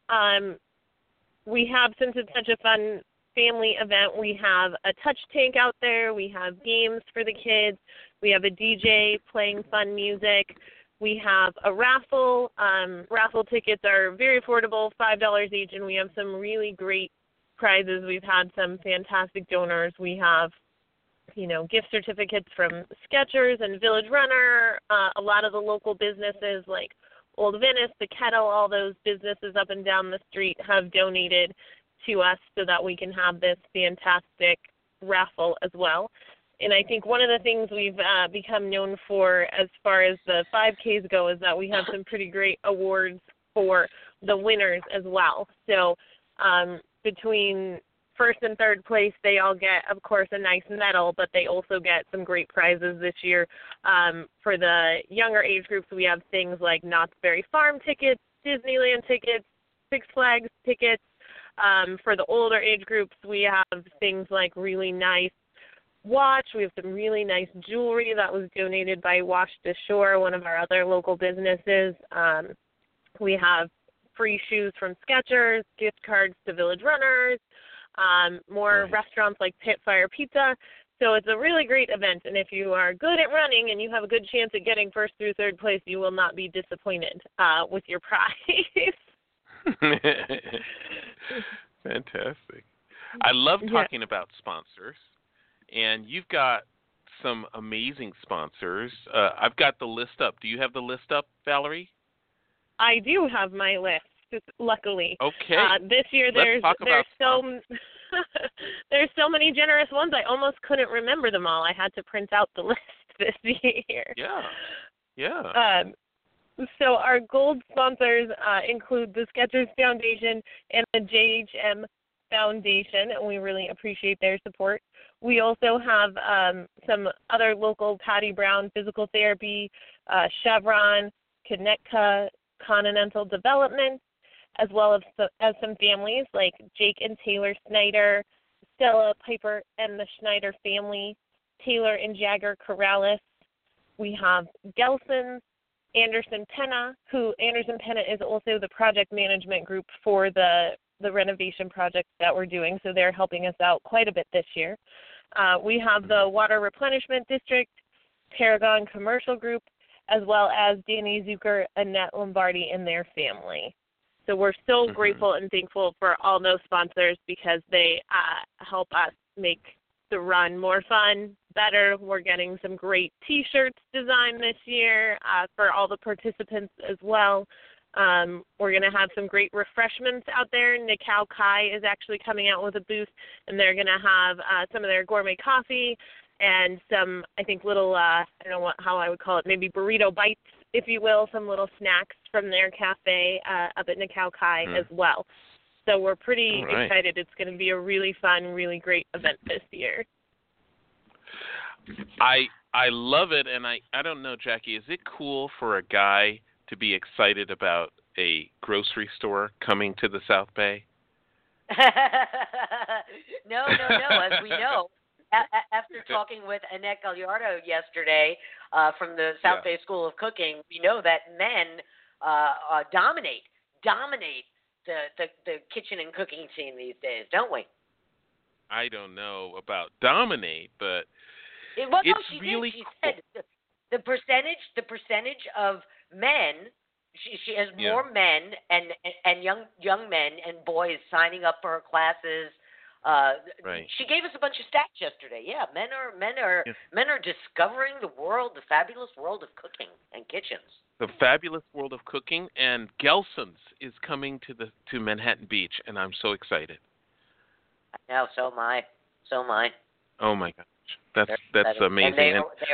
We have, since it's such a fun family event, we have a touch tank out there. We have games for the kids. We have a DJ playing fun music. We have a raffle. Raffle tickets are very affordable, $5 each, and we have some really great prizes. We've had some fantastic donors. We have, gift certificates from Skechers and Village Runner, a lot of the local businesses like Old Venice, The Kettle, all those businesses up and down the street have donated to us so that we can have this fantastic raffle as well. And I think one of the things we've become known for as far as the 5Ks go is that we have some pretty great awards for the winners as well. So between first and third place, they all get, of course, a nice medal, but they also get some great prizes this year. For the younger age groups, we have things like Knott's Berry Farm tickets, Disneyland tickets, Six Flags tickets. For the older age groups, we have things like really nice watch. We have some really nice jewelry that was donated by Wash to Shore, one of our other local businesses. We have free shoes from Skechers, gift cards to Village Runners, more restaurants like Pitfire Pizza. So it's a really great event, and if you are good at running and you have a good chance at getting first through third place, you will not be disappointed with your prize. Fantastic. I love talking about sponsors, and you've got some amazing sponsors. I've got the list up. Do you have the list up, Valerie? I do have my list, luckily. Okay. This year there's there's so many generous ones, I almost couldn't remember them all. I had to print out the list this year. Yeah. So our gold sponsors include the Skechers Foundation and the JHM Foundation, and we really appreciate their support. We also have some other local Patty Brown Physical Therapy, Chevron, Connectica, Continental Development, as well as some families like Jake and Taylor Snyder, Stella Piper and the Schneider family, Taylor and Jagger Corrales. We have Gelson's, Anderson Penna, Anderson Penna is also the project management group for the renovation projects that we're doing, so they're helping us out quite a bit this year. We have the Water Replenishment District, Paragon Commercial Group, as well as Danny Zucker, Annette Lombardi, and their family. So we're so grateful and thankful for all those sponsors because they help us make the run more fun, better. We're getting some great T-shirts designed this year for all the participants as well. We're going to have some great refreshments out there. Nikau Kai is actually coming out with a booth, and they're going to have some of their gourmet coffee and some, I think, little, I don't know how I would call it, maybe burrito bites, if you will, some little snacks from their cafe up at Nikau Kai as well. So we're pretty excited. It's going to be a really fun, really great event this year. I love it, and I don't know, Jackie, is it cool for a guy to be excited about a grocery store coming to the South Bay? No. As we know, after talking with Annette Gallardo yesterday from the South Bay School of Cooking, we know that men dominate the kitchen and cooking scene these days, don't we? I don't know about dominate, but She really said the percentage of men. She has more men and young men and boys signing up for her classes. She gave us a bunch of stats yesterday. Yeah, men are discovering the fabulous world of cooking and kitchens. The fabulous world of cooking, and Gelson's is coming to Manhattan Beach, and I'm so excited. I know, so am I. Oh my God. That's amazing. And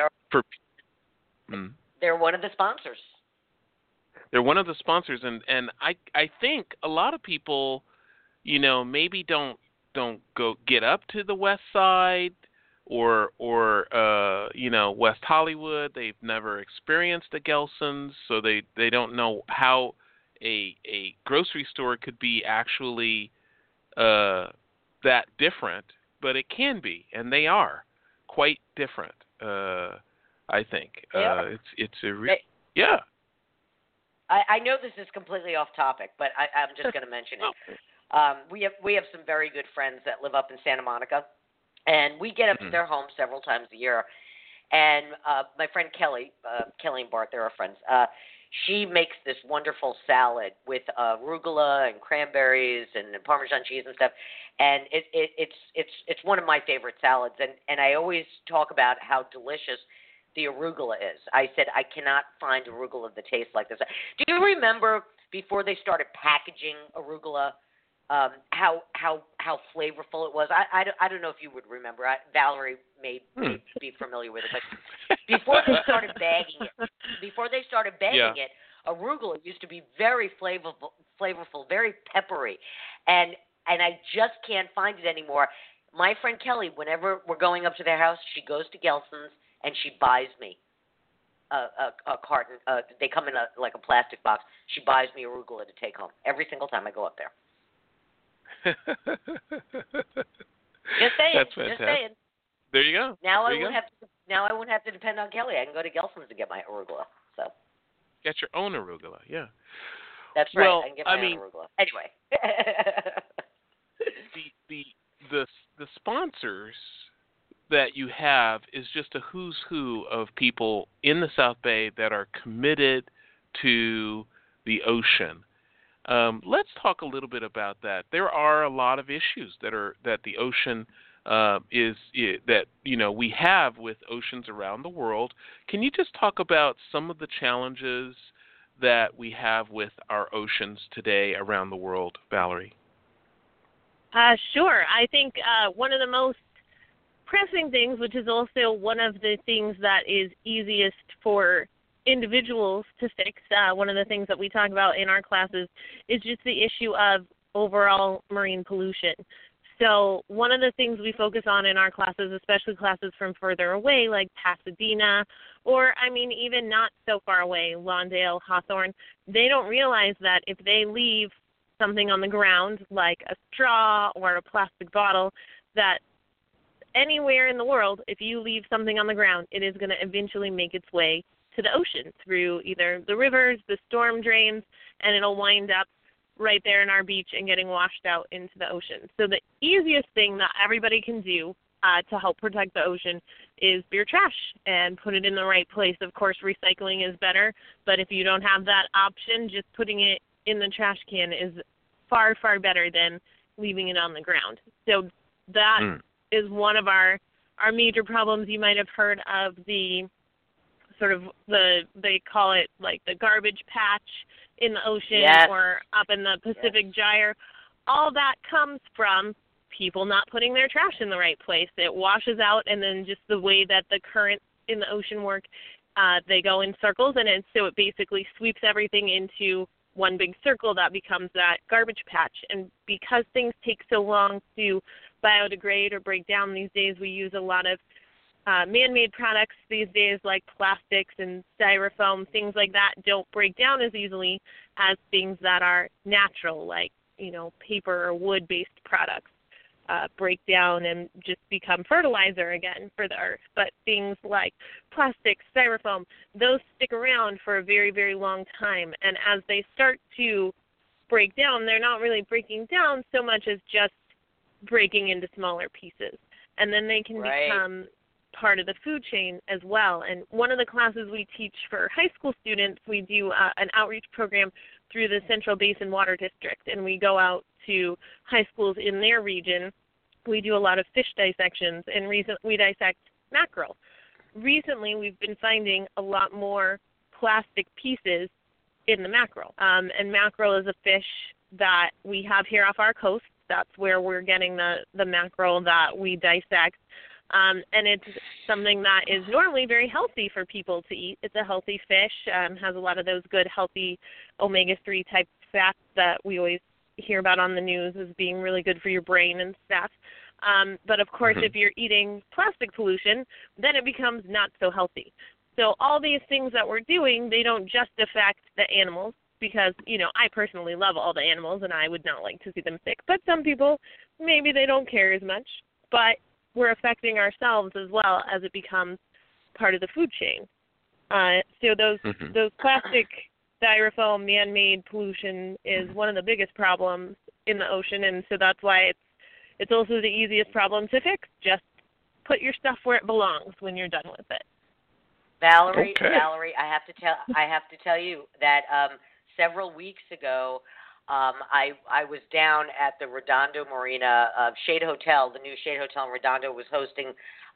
they're one of the sponsors. They're one of the sponsors, and I think a lot of people, maybe don't go get up to the West Side or West Hollywood. They've never experienced a Gelson's, so they don't know how a grocery store could be actually that different, but it can be, and they are quite different. I think it's yeah. I know this is completely off topic, but I'm just going to mention it. We have some very good friends that live up in Santa Monica, and we get up to their home several times a year. And my friend Kelly and Bart, they're our friends. She makes this wonderful salad with arugula and cranberries and Parmesan cheese and stuff, and it's one of my favorite salads. And I always talk about how delicious the arugula is. I said I cannot find arugula that tastes like this. Do you remember before they started packaging arugula, how flavorful it was? I don't know if you would remember. Valerie may be familiar with it, but before they started bagging it, arugula used to be very flavorful, very peppery, and I just can't find it anymore. My friend Kelly, whenever we're going up to their house, she goes to Gelson's and she buys me a carton. They come in like a plastic box. She buys me arugula to take home every single time I go up there. Just saying. That's fantastic. Just saying. There you go. Now I won't have to depend on Kelly. I can go to Gelson's to get my arugula. So. Get your own arugula. Yeah. That's right. Well, I can get my own arugula. Anyway. the sponsors that you have is just a who's who of people in the South Bay that are committed to the ocean. Let's talk a little bit about that. There are a lot of issues that the ocean we have with oceans around the world. Can you just talk about some of the challenges that we have with our oceans today around the world, Valerie? Sure. I think one of the most pressing things, which is also one of the things that is easiest for individuals to fix, one of the things that we talk about in our classes is just the issue of overall marine pollution. So one of the things we focus on in our classes, especially classes from further away, like Pasadena, or even not so far away, Lawndale, Hawthorne, they don't realize that if they leave something on the ground, like a straw or a plastic bottle, that anywhere in the world, if you leave something on the ground, it is going to eventually make its way to the ocean through either the rivers, the storm drains, and it'll wind up right there in our beach and getting washed out into the ocean. So the easiest thing that everybody can do to help protect the ocean is your trash and put it in the right place. Of course, recycling is better, but if you don't have that option, just putting it in the trash can is far, far better than leaving it on the ground. So that is one of our major problems. You might have heard of the they call it like the garbage patch in the ocean or up in the Pacific Gyre. All that comes from people not putting their trash in the right place. It washes out, and then just the way that the currents in the ocean work, they go in circles, and so it basically sweeps everything into one big circle that becomes that garbage patch. And because things take so long to biodegrade or break down these days, we use a lot of man-made products these days, like plastics and styrofoam. Things like that don't break down as easily as things that are natural, like paper or wood-based products break down and just become fertilizer again for the earth. But things like plastic, styrofoam, those stick around for a very, very long time. And as they start to break down, they're not really breaking down so much as just breaking into smaller pieces. And then they can become part of the food chain as well. And one of the classes we teach for high school students, we do an outreach program through the Central Basin Water District, and we go out to high schools in their region. We do a lot of fish dissections, and we dissect mackerel. Recently, we've been finding a lot more plastic pieces in the mackerel. And mackerel is a fish that we have here off our coast. That's where we're getting the mackerel that we dissect. And it's something that is normally very healthy for people to eat. It's a healthy fish, has a lot of those good, healthy omega-3 type fats that we always hear about on the news as being really good for your brain and stuff. But, of course, if you're eating plastic pollution, then it becomes not so healthy. So all these things that we're doing, they don't just affect the animals because, I personally love all the animals and I would not like to see them sick. But some people, maybe they don't care as much. But we're affecting ourselves as well as it becomes part of the food chain. So those plastic, styrofoam, man-made pollution is one of the biggest problems in the ocean, and so that's why it's also the easiest problem to fix. Just put your stuff where it belongs when you're done with it. Valerie, I have to tell you that several weeks ago, I was down at the Redondo Marina Shade Hotel. The new Shade Hotel in Redondo was hosting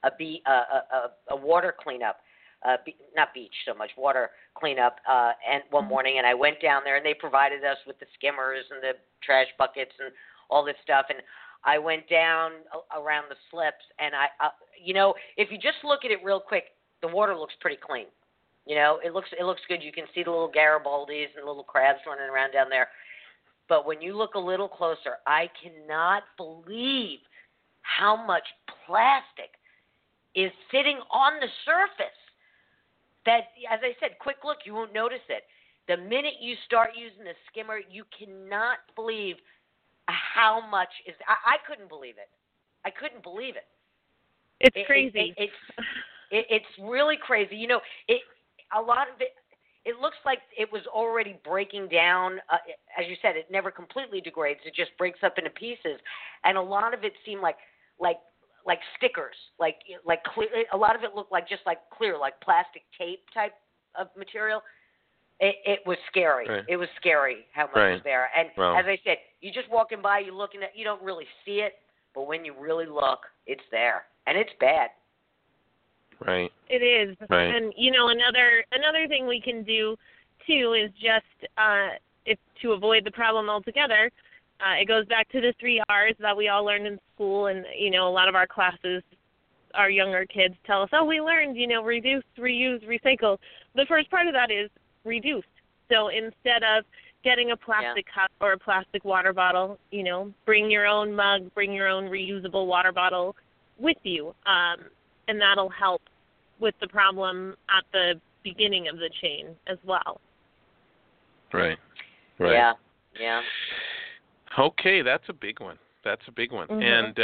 a water cleanup, not beach so much, water cleanup. And one morning, and I went down there, and they provided us with the skimmers and the trash buckets and all this stuff. And I went down around the slips, and if you just look at it real quick, the water looks pretty clean. It looks good. You can see the little Garibaldis and little crabs running around down there. But when you look a little closer, I cannot believe how much plastic is sitting on the surface. That, as I said, quick look, you won't notice it. The minute you start using the skimmer, you cannot believe how much is. I couldn't believe it. I couldn't believe it. It's crazy. It's really crazy. A lot of it. It looks like it was already breaking down. As you said, it never completely degrades. It just breaks up into pieces, and a lot of it seemed like stickers, like clear. A lot of it looked like just like clear, like plastic tape type of material. It was scary. Right. It was scary how much was there. And as I said, you just walking by, you looking at, you don't really see it, but when you really look, it's there, and it's bad. Right. It is. Right. And, another thing we can do, too, is just if to avoid the problem altogether, it goes back to the 3 R's that we all learned in school. And, a lot of our classes, our younger kids tell us, we learned, reduce, reuse, recycle. The first part of that is reduce. So instead of getting a plastic cup or a plastic water bottle, bring your own mug, bring your own reusable water bottle with you. And that'll help with the problem at the beginning of the chain as well. Right. Yeah. Okay, that's a big one. And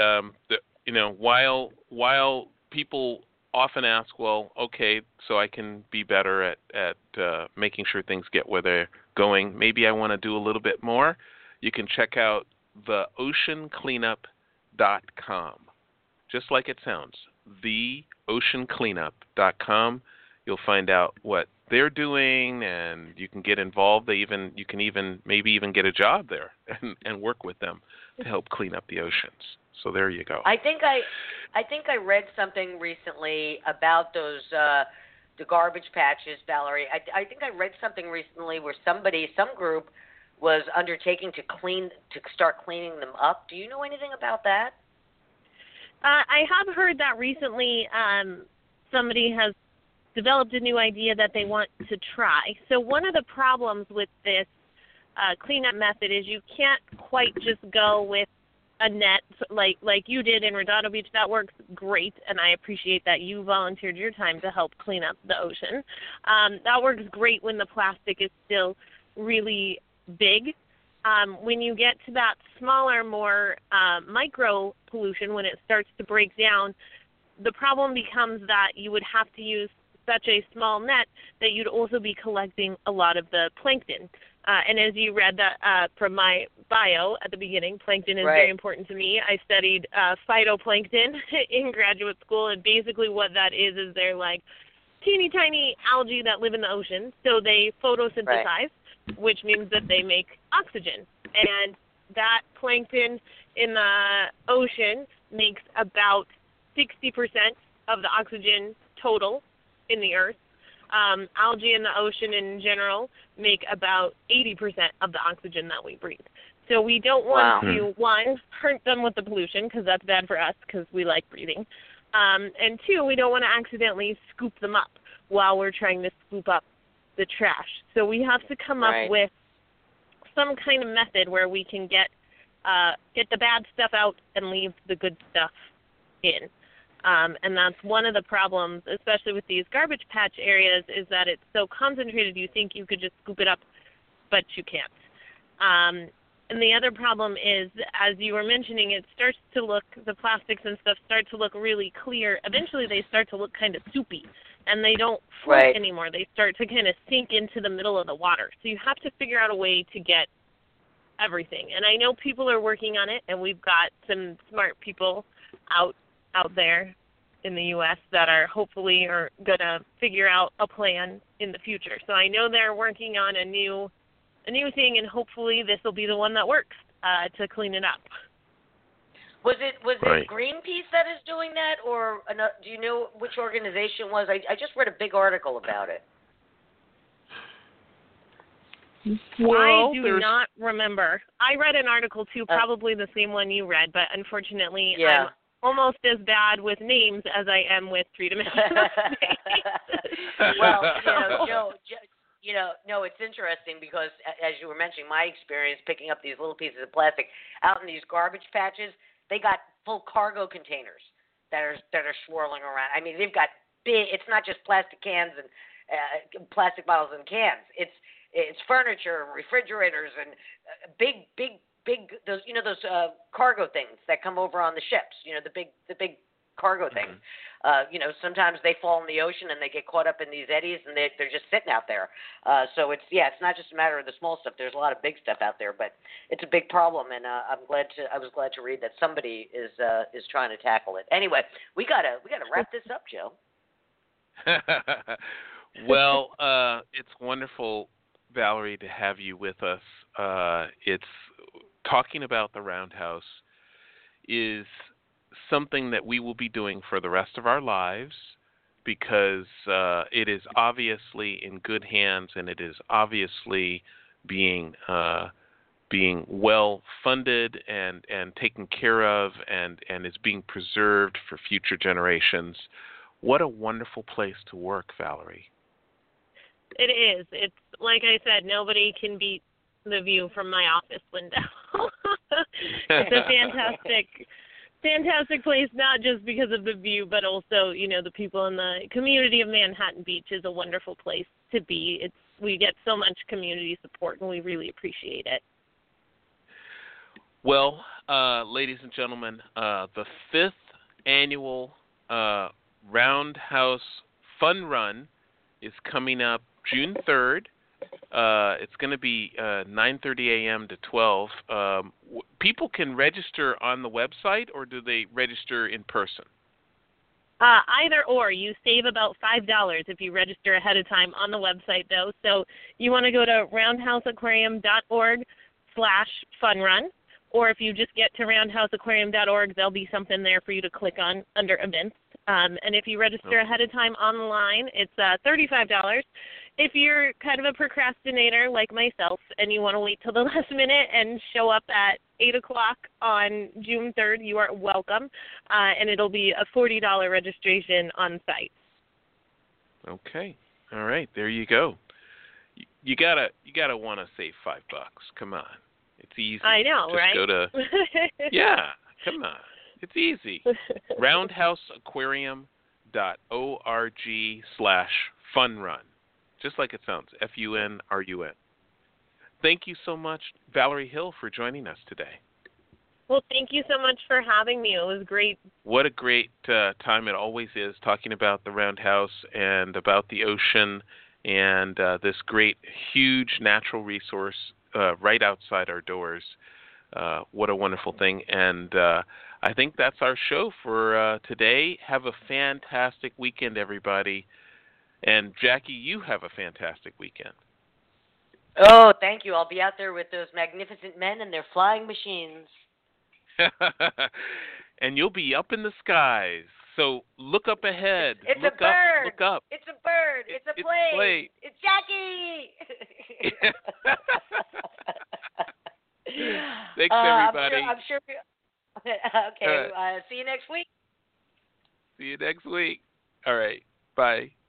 while people often ask, well, okay, so I can be better at making sure things get where they're going. Maybe I want to do a little bit more. You can check out theoceancleanup.com, just like it sounds. theoceancleanup.com. You'll find out what they're doing, and you can get involved. You can even get a job there and work with them to help clean up the oceans. So there you go. I think I read something recently about those the garbage patches, Valerie. I think I read something recently where some group was undertaking to start cleaning them up. Do you know anything about that? I have heard that recently somebody has developed a new idea that they want to try. So one of the problems with this cleanup method is you can't quite just go with a net like you did in Redondo Beach. That works great, and I appreciate that you volunteered your time to help clean up the ocean. That works great when the plastic is still really big. When you get to that smaller, more micro pollution, when it starts to break down, the problem becomes that you would have to use such a small net that you'd also be collecting a lot of the plankton. And as you read that from my bio at the beginning, plankton is very important to me. I studied phytoplankton in graduate school, and basically what that is they're like teeny tiny algae that live in the ocean. So they photosynthesize, which means that they make oxygen. And that plankton in the ocean makes about 60% of the oxygen total in the earth. Algae in the ocean in general make about 80% of the oxygen that we breathe. So we don't want to, one, hurt them with the pollution because that's bad for us because we like breathing. And two, we don't want to accidentally scoop them up while we're trying to scoop up the trash. So we have to come up with some kind of method where we can get the bad stuff out and leave the good stuff in. And that's one of the problems, especially with these garbage patch areas, is that it's so concentrated you think you could just scoop it up, but you can't. And the other problem is, as you were mentioning, it starts to look, the plastics and stuff start to look really clear. Eventually they start to look kind of soupy, and they don't float anymore. They start to kind of sink into the middle of the water. So you have to figure out a way to get everything. And I know people are working on it, and we've got some smart people out there in the U.S. that are hopefully are going to figure out a plan in the future. So I know they're working on a new thing, and hopefully this will be the one that works to clean it up. Was it Greenpeace that is doing that, or do you know which organization it was? I just read a big article about it. Well, I do not remember. I read an article too, probably the same one you read, but unfortunately I'm almost as bad with names as I am with three-dimensional space. Well, no, it's interesting because, as you were mentioning, my experience picking up these little pieces of plastic out in these garbage patches, they got full cargo containers that are swirling around. I mean, they've got big. It's not just plastic cans and plastic bottles and cans. It's furniture, refrigerators, and big those cargo things that come over on the ships. The big cargo things. Sometimes they fall in the ocean and they get caught up in these eddies and they're just sitting out there. So it's not just a matter of the small stuff. There's a lot of big stuff out there, but it's a big problem, and I was glad to read that somebody is trying to tackle it. Anyway, we gotta wrap this up, Joe. Well, it's wonderful, Valerie, to have you with us. It's talking about the Roundhouse is something that we will be doing for the rest of our lives, because it is obviously in good hands, and it is obviously being well funded and taken care of, and is being preserved for future generations. What a wonderful place to work, Valerie. It is. It's like I said, nobody can beat the view from my office window. It's a fantastic place, not just because of the view, but also, the people in the community of Manhattan Beach is a wonderful place to be. We get so much community support, and we really appreciate it. Well, ladies and gentlemen, the 5th annual Roundhouse Fun Run is coming up June 3rd. It's going to be 9:30 a.m. to 12. People can register on the website, or do they register in person? Either or. You save about $5 if you register ahead of time on the website, though. So you want to go to roundhouseaquarium.org/funrun, or if you just get to roundhouseaquarium.org, there'll be something there for you to click on under events. And if you register ahead of time online, it's $35. If you're kind of a procrastinator like myself and you want to wait till the last minute and show up at 8 o'clock on June 3rd, you are welcome, and it'll be a $40 registration on site. Okay. All right. There you go. You gotta want to save $5. Come on. It's easy. I know, just right? Go to come on. It's easy. roundhouseaquarium.org/funrun. Just like it sounds, FUNRUN. Thank you so much, Valerie Hill, for joining us today. Well, thank you so much for having me. It was great. What a great time it always is, talking about the Roundhouse and about the ocean and this great, huge natural resource right outside our doors. What a wonderful thing. And I think that's our show for today. Have a fantastic weekend, everybody. And Jackie, you have a fantastic weekend. Oh, thank you. I'll be out there with those magnificent men and their flying machines. And you'll be up in the skies. So look up ahead. It's look a bird. Look up. It's a bird. It's a plane. It's Jackie. Thanks, everybody. I'm sure. Okay. See you next week. See you next week. All right. Bye.